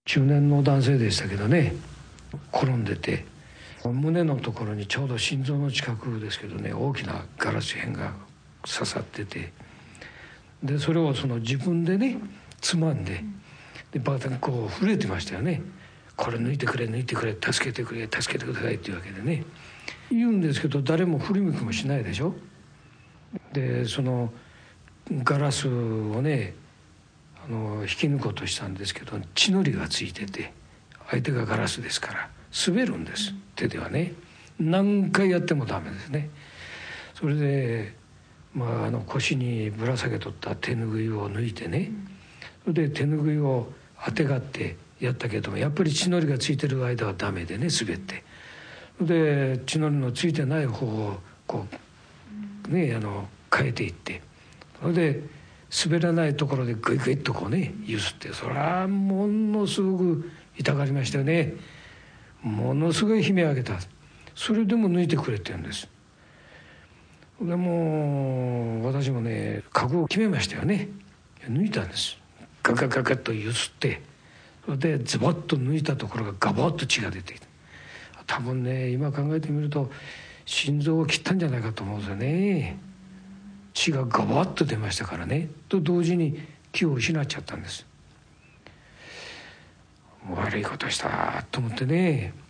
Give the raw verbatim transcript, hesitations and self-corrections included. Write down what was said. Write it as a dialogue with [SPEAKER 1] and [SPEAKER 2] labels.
[SPEAKER 1] 中年の男性でしたけどね、転んでて胸のところにちょうど心臓の近くですけどね、大きなガラス片が刺さってて、でそれをその自分でねつまんで、でバーッとこう震えてましたよね。これ抜いてくれ抜いてくれ助けてくれ助けてくださいっていうわけでね言うんですけど、誰も振り向きもしないでしょ。でそのガラスをねあの引き抜こうとしたんですけど、血のりがついてて、相手がガラスですから滑るんです、手ではね。何回やってもダメですね。それで、まあ、あの腰にぶら下げとった手ぬぐいを抜いてね、それで手ぬぐいをあてがってやったけども、やっぱり血のりがついてる間はダメでね、滑って、で血のりのついてない方をこうねあの変えていって、それで滑らないところでグイグイっとこうねゆすって、それはものすごく痛がりましたよね。ものすごい悲鳴を上げた。それでも抜いてくれって言うんです。でも私もね覚悟を決めましたよね。抜いたんです。ガガガガッとゆすって、それでズボッと抜いたところがガボッと血が出ていた。多分ね今考えてみると心臓を切ったんじゃないかと思うんですよね。血がガボッと出ましたからね。と同時に気を失っちゃったんです。悪いことしたと思ってね。